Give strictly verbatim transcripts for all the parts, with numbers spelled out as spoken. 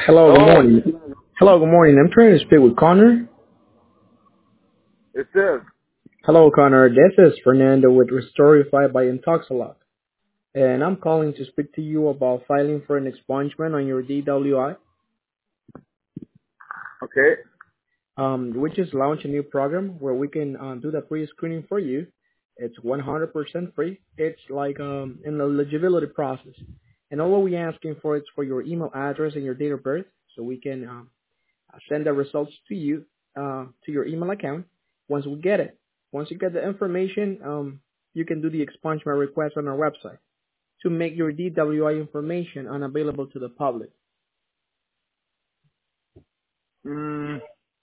Hello, good Hello? morning. Hello, good morning. I'm trying to speak with Connor. It says, Hello, Connor. This is Fernando with Restorify by Intoxalock. And I'm calling to speak to you about filing for an expungement on your D W I. okay. Um, we just launched a new program where we can uh, do the pre-screening for you. It's one hundred percent free. It's like um, an eligibility process. And all we're asking for is for your email address and your date of birth so we can um, I'll send the results to you, uh, to your email account once we get it. Once you get the information, um, you can do the expungement request on our website to make your D W I information unavailable to the public. Mm,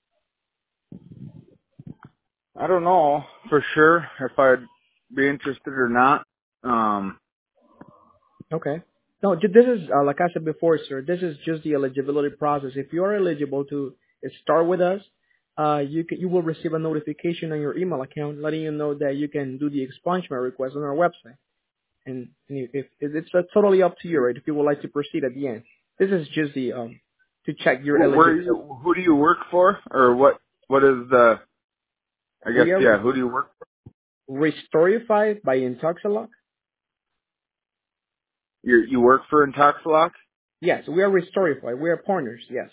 I don't know for sure if I'd be interested or not. Um, Okay. No, ju- this is, uh, like I said before, sir, this is just the eligibility process. If you are eligible to start with us, uh, you can, you will receive a notification on your email account letting you know that you can do the expungement request on our website. And, and if, if it's uh, totally up to you, right? If you would like to proceed at the end, this is just the um to check your wh- where eligibility. you, who do you work for? Or what, what is the, I guess, We are yeah, who do you work for? Restorify by Intoxalock. You, you work for Intoxilock? Yes, we are Restorify. We are partners. Yes.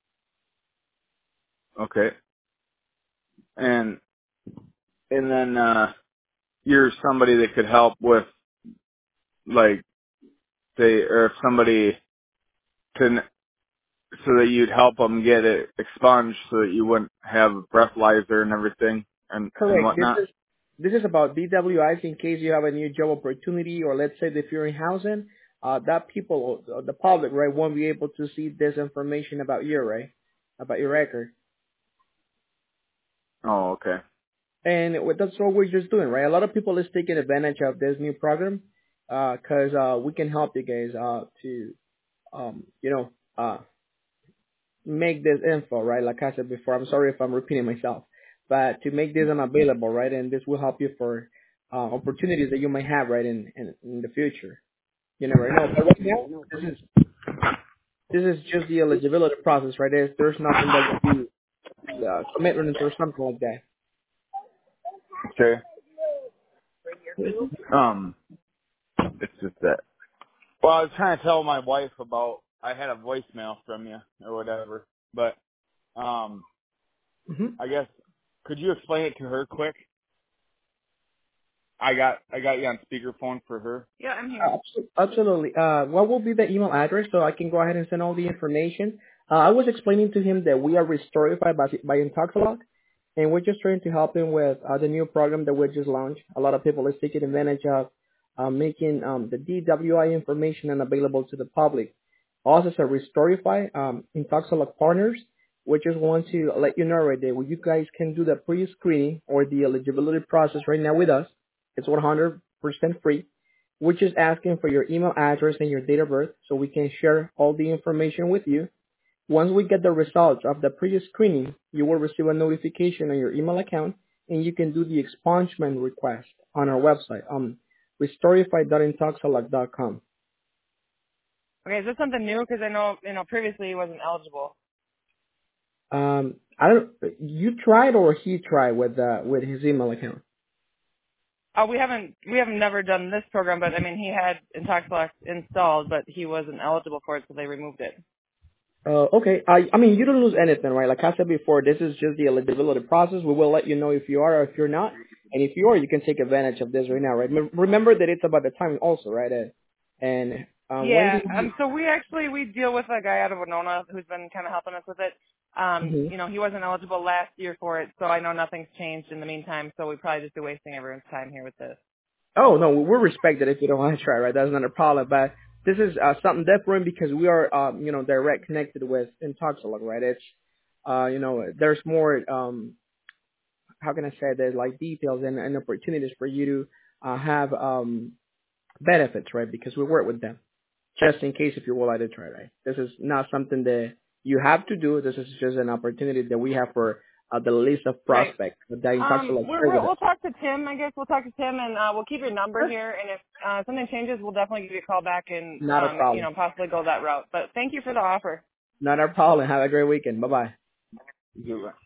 Okay. And, and then, uh, you're somebody that could help with, like, say, or if somebody can, so that you'd help them get it expunged so that you wouldn't have a breathalyzer and everything and, and Correct. This whatnot. is this is about D W Is in case you have a new job opportunity, or let's say if you're in housing, uh, that people, uh, the public, right, won't be able to see this information about you, right, about your record. Oh, okay. And what- that's what we're just doing, right? A lot of people is taking advantage of this new program because uh, we can help you guys uh, to, um, you know, uh, make this info, right? Like I said before, I'm sorry if I'm repeating myself, but to make this unavailable, right? And this will help you for uh, opportunities that you might have, right, in, in, in the future. You never know. But right now, this is this is just the eligibility process, right? There's, there's nothing that would be uh, commitment or something like that. Okay. Um, it's just that. Well, I was trying to tell my wife about I had a voicemail from you or whatever, but um, Mm-hmm. I guess could you explain it to her quick? I got I got you on speakerphone for her. Yeah, I'm here. Abso- Absolutely. Uh, what will be the email address so I can go ahead and send all the information? Uh, I was explaining to him that we are Restorify by, by Intoxalock, and we're just trying to help him with uh, the new program that we just launched. A lot of people are taking advantage of uh, making um, the D W I information unavailable to the public. Also, as a Restorify um, Intoxalock partners, we just want to let you know right there, where you guys can do the pre-screening or the eligibility process right now with us. It's one hundred percent free. We're just asking for your email address and your date of birth so we can share all the information with you. Once we get the results of the previous screening, you will receive a notification on your email account and you can do the expungement request on our website, um, restorify dot intoxalock dot com. Okay, is this something new? Because I know, you know, previously he wasn't eligible. Um, I don't, you tried or he tried with, uh, with his email account? Oh, we haven't, we haven't never done this program, but I mean, he had Intoxilox installed, but he wasn't eligible for it, so they removed it. Uh, okay. I, I mean, you don't lose anything, right? Like I said before, this is just the eligibility process. We will let you know if you are or if you're not. And if you are, you can take advantage of this right now, right? Rem- Remember that it's about the time also, right? Uh, and uh, when Yeah, did you? um, so we actually, we deal with a guy out of Winona who's been kind of helping us with it. Um, Mhm. you know, he wasn't eligible last year for it, so I know nothing's changed in the meantime, so we probably just be wasting everyone's time here with this. Oh no, we respect that if you don't want to try, right? That's not a problem. But this is uh, something different because we are, um, you know, direct connected with Intoxilog, right? It's, uh, you know, there's more. Um, how can I say? There's like details and, and opportunities for you to uh, have um, benefits, right? Because we work with them. Just in case if you would like to try, right? This is not something that you have to do. This is just an opportunity that we have for uh, the list of Right. prospects that in touch Um, like we're, share we're, with us. we'll talk to Tim, I guess. We'll talk to Tim, and uh, we'll keep your number Sure. here. And if uh, something changes, we'll definitely give you a call back and, Not a um, you problem. know, possibly go that route. But thank you for the offer. Not a problem. Have a great weekend. Bye bye. Goodbye.